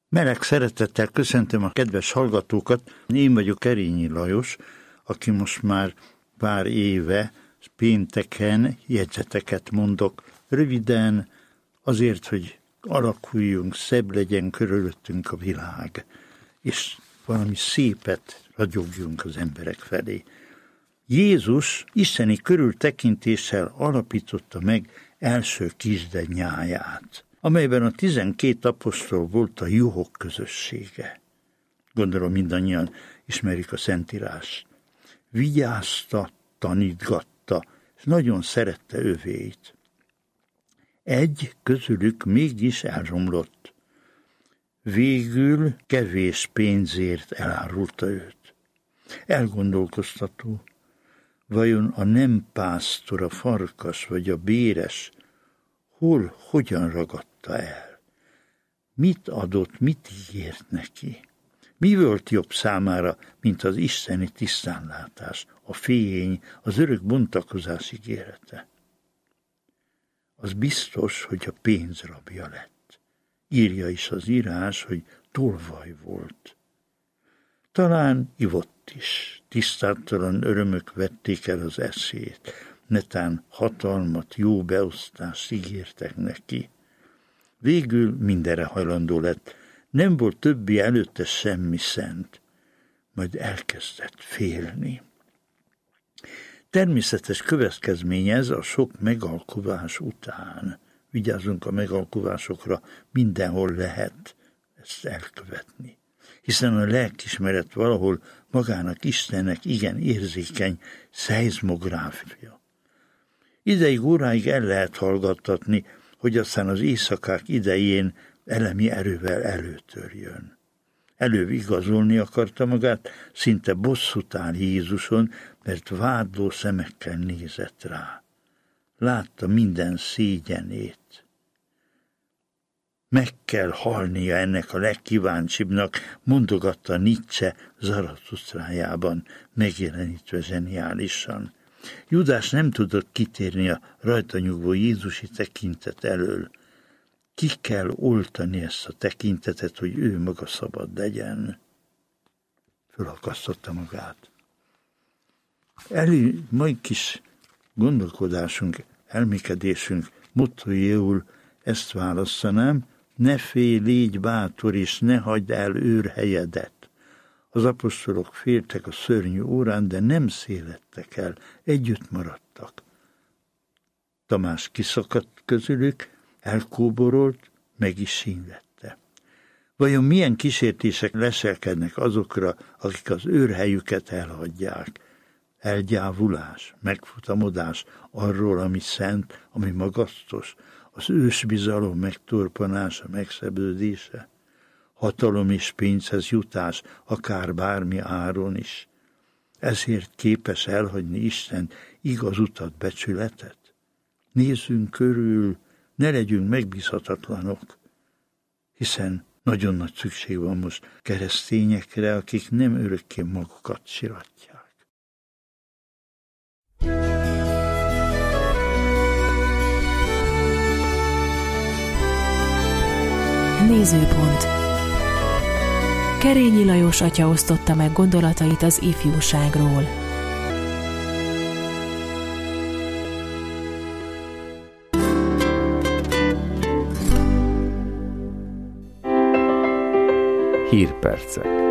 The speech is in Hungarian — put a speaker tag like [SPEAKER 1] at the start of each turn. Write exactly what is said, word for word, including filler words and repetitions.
[SPEAKER 1] Meleg szeretettel köszöntöm a kedves hallgatókat. Én vagyok Kerényi Lajos, aki most már pár éve pénteken jegyzeteket mondok. Röviden azért, hogy alakuljunk, szebb legyen körülöttünk a világ, és valami szépet ragyogjunk az emberek felé. Jézus isteni körültekintéssel alapította meg első kisdenyáját, amelyben a tizenkét apostol volt a juhok közössége. Gondolom mindannyian ismerik a Szentírást. Vigyázta, tanítgatta, és nagyon szerette övéit. Egy közülük mégis elromlott. Végül kevés pénzért elárulta őt. Elgondolkoztató, vajon a nem pásztor, a farkas vagy a béres hol, hogyan ragadta el? Mit adott, mit ígért neki? Mi volt jobb számára, mint az isteni tisztánlátás, a fény, az örök bontakozás ígérete? Az biztos, hogy a pénz rabja lett. Írja is az írás, hogy tolvaj volt. Talán ivott is, tisztátalan örömök vették el az eszét, netán hatalmat, jó beosztást ígértek neki. Végül mindenre hajlandó lett, nem volt többi előtte semmi szent, majd elkezdett félni. Természetes következmény ez a sok megalkuvás után. Vigyázzunk a megalkuvásokra, mindenhol lehet ezt elkövetni. Hiszen a lelkiismeret valahol magának Istennek igen érzékeny szeizmográfia. Ideig, óráig el lehet hallgattatni, hogy aztán az éjszakák idején elemi erővel előtörjön. Előbb igazolni akarta magát, szinte bosszút áll Jézuson, mert vádló szemekkel nézett rá. Látta minden szégyenét. Meg kell halnia ennek a legkíváncsibbnak, mondogatta Nietzsche Zaratusztrájában, megjelenítve zseniálisan. Judás nem tudott kitérni a rajta nyugvó jézusi tekintet elől. Ki kell oltani ezt a tekintetet, hogy ő maga szabad legyen. Fölakasztotta magát. Elő, mai kis gondolkodásunk, elmékedésünk mottójául ezt választanám: ne félj, légy bátor, és ne hagyd el őrhelyedet. Az apostolok féltek a szörnyű órán, de nem széledtek el, együtt maradtak. Tamás kiszakadt közülük, elkóborolt, meg is sínlette. Vajon milyen kísértések leselkednek azokra, akik az őrhelyüket elhagyják? Elgyávulás, megfutamodás arról, ami szent, ami magasztos, az ősbizalom megtorpanása, megszebődése, hatalom és pénzhez jutás, akár bármi áron is. Ezért képes elhagyni Isten igaz utat, becsületet? Nézzünk körül, ne legyünk megbízhatatlanok, hiszen nagyon nagy szükség van most keresztényekre, akik nem örökké magukat siratják.
[SPEAKER 2] Nézőpont. Kerényi Lajos atya osztotta meg gondolatait az ifjúságról.
[SPEAKER 3] Hírpercek.